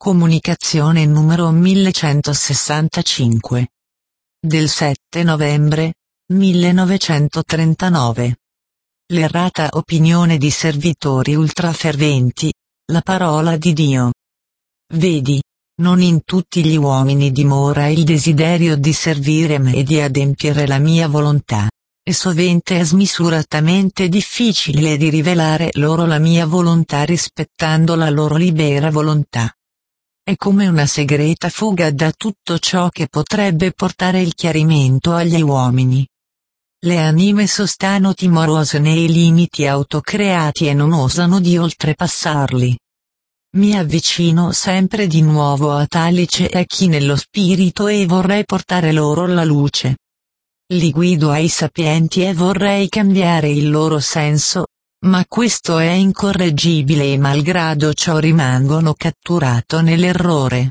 Comunicazione numero 1165. Del 7 novembre 1939. L'errata opinione di servitori ultraferventi, la parola di Dio. Vedi, non in tutti gli uomini dimora il desiderio di servire me e di adempiere la mia volontà, e sovente è smisuratamente difficile di rivelare loro la mia volontà rispettando la loro libera volontà. È come una segreta fuga da tutto ciò che potrebbe portare il chiarimento agli uomini. Le anime sostano timorose nei limiti autocreati e non osano di oltrepassarli. Mi avvicino sempre di nuovo a tali ciechi nello spirito e vorrei portare loro la luce. Li guido ai sapienti e vorrei cambiare il loro senso, ma questo è incorreggibile e malgrado ciò rimangono catturato nell'errore.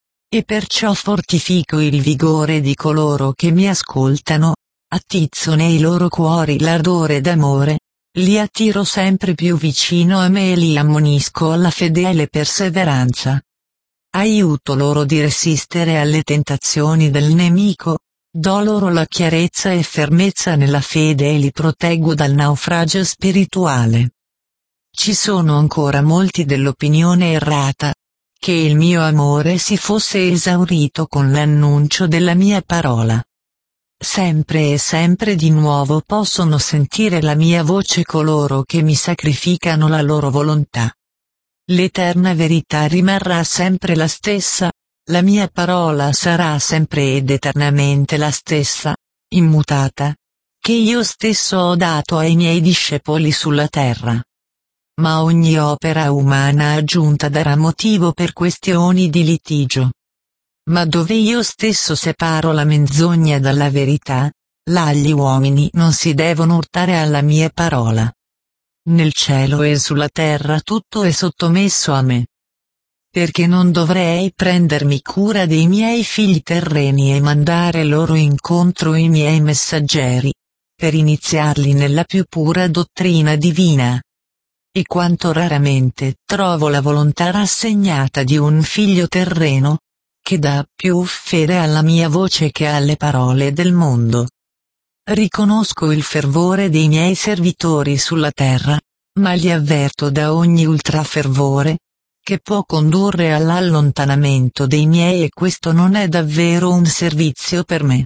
E perciò fortifico il vigore di coloro che mi ascoltano, attizzo nei loro cuori l'ardore d'amore, li attiro sempre più vicino a me e li ammonisco alla fedele perseveranza. Aiuto loro di resistere alle tentazioni del nemico, do loro la chiarezza e fermezza nella fede e li proteggo dal naufragio spirituale. Ci sono ancora molti dell'opinione errata, che il mio amore si fosse esaurito con l'annuncio della mia parola. Sempre e sempre di nuovo possono sentire la mia voce coloro che mi sacrificano la loro volontà. L'eterna verità rimarrà sempre la stessa, la mia parola sarà sempre ed eternamente la stessa, immutata, che io stesso ho dato ai miei discepoli sulla terra. Ma ogni opera umana aggiunta darà motivo per questioni di litigio. Ma dove io stesso separo la menzogna dalla verità, là gli uomini non si devono urtare alla mia parola. Nel cielo e sulla terra tutto è sottomesso a me. Perché non dovrei prendermi cura dei miei figli terreni e mandare loro incontro i miei messaggeri, per iniziarli nella più pura dottrina divina. E quanto raramente trovo la volontà rassegnata di un figlio terreno, che dà più fede alla mia voce che alle parole del mondo. Riconosco il fervore dei miei servitori sulla terra, ma li avverto da ogni ultrafervore, che può condurre all'allontanamento dei miei e questo non è davvero un servizio per me.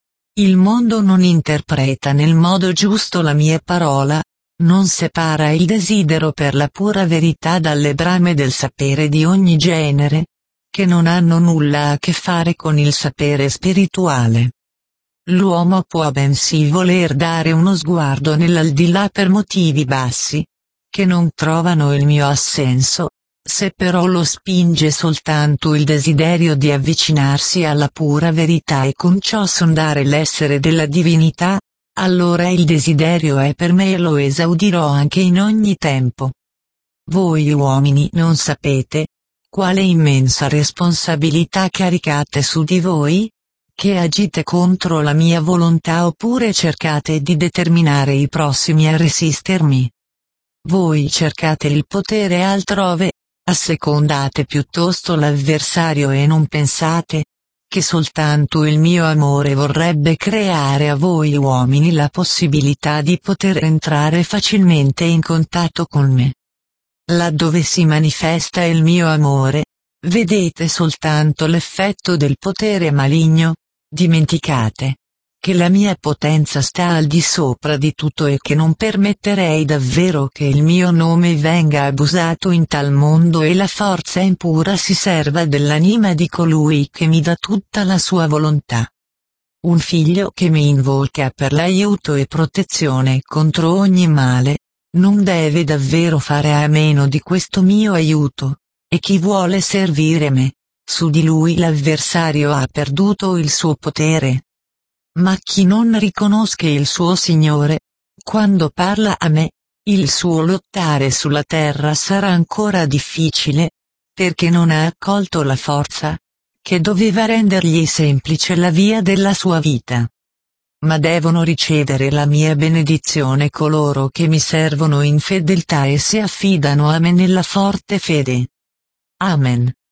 Il mondo non interpreta nel modo giusto la mia parola, non separa il desidero per la pura verità dalle brame del sapere di ogni genere, che non hanno nulla a che fare con il sapere spirituale. L'uomo può bensì voler dare uno sguardo nell'aldilà per motivi bassi, che non trovano il mio assenso, se però lo spinge soltanto il desiderio di avvicinarsi alla pura verità e con ciò sondare l'essere della divinità, allora il desiderio è per me e lo esaudirò anche in ogni tempo. Voi uomini non sapete quale immensa responsabilità caricate su di voi? Che agite contro la mia volontà oppure cercate di determinare i prossimi a resistermi? Voi cercate il potere altrove, assecondate piuttosto l'avversario e non pensate che soltanto il mio amore vorrebbe creare a voi uomini la possibilità di poter entrare facilmente in contatto con me. Laddove si manifesta il mio amore, vedete soltanto l'effetto del potere maligno, dimenticate che la mia potenza sta al di sopra di tutto e che non permetterei davvero che il mio nome venga abusato in tal mondo e la forza impura si serva dell'anima di colui che mi dà tutta la sua volontà. Un figlio che mi invoca per l'aiuto e protezione contro ogni male, non deve davvero fare a meno di questo mio aiuto, e chi vuole servire me, su di lui l'avversario ha perduto il suo potere. Ma chi non riconosca il suo Signore, quando parla a me, il suo lottare sulla terra sarà ancora difficile, perché non ha accolto la forza, che doveva rendergli semplice la via della sua vita. Ma devono ricevere la mia benedizione coloro che mi servono in fedeltà e si affidano a me nella forte fede. Amen.